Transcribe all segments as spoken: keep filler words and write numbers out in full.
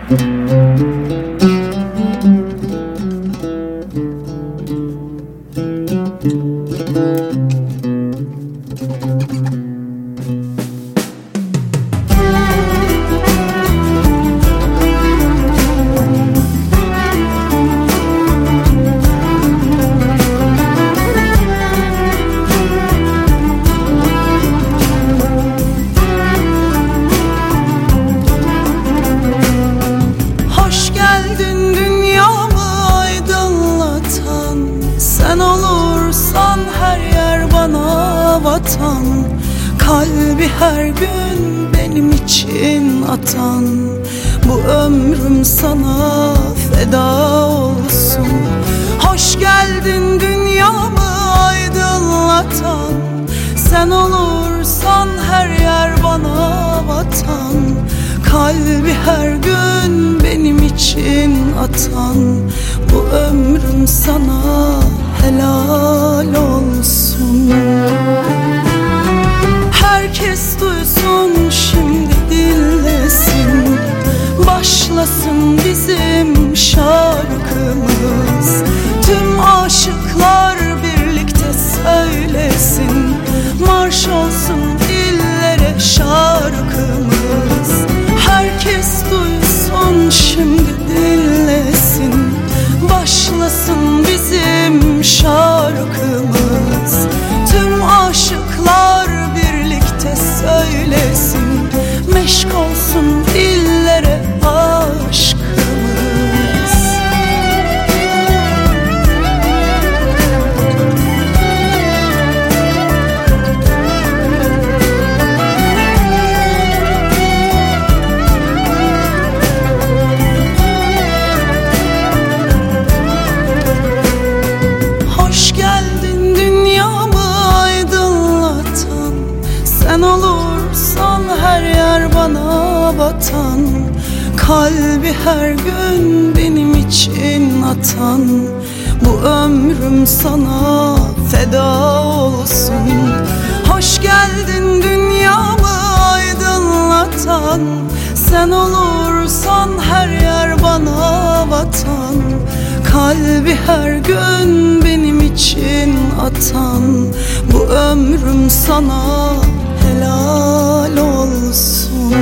Vatan, kalbi her gün benim için atan, bu ömrüm sana feda olsun. Hoş geldin dünyamı aydınlatan, sen olursan her yer bana vatan. Kalbi her gün benim için atan, bu ömrüm sana helal olsun. Herkes duysun şimdi dinlesin, başlasın bizim şarkımız. Tüm aşıklar birlikte söylesin, marş olsun dillere şarkımız. Herkes duysun şimdi dinlesin, başlasın bizim şarkımız. Tüm aşıklar birlikte söylesin, meşk olsun dillere aşkımız. Hoş geldin dünyamı aydınlatan, sen olursan her yer bana vatan. Kalbi her gün benim için atan, bu ömrüm sana feda olsun. Hoş geldin dünyamı aydınlatan, sen olursan her yer bana vatan. Kalbi her gün benim için atan, bu ömrüm sana helal olsun.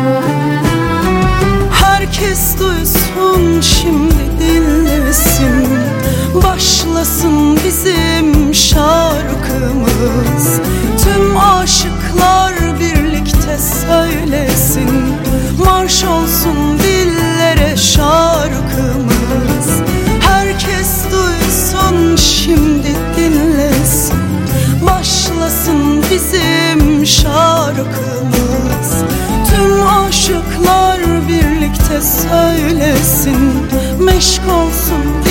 Herkes duysun şimdi dinlesin, başlasın bizim şarkımız. Tüm aşıklar birlikte söylesin, marş olsun dillere şarkımız. Herkes duysun şimdi dinlesin, başlasın bizim şarkımız. Tüm aşıklar birlikte söylesin, meşk olsun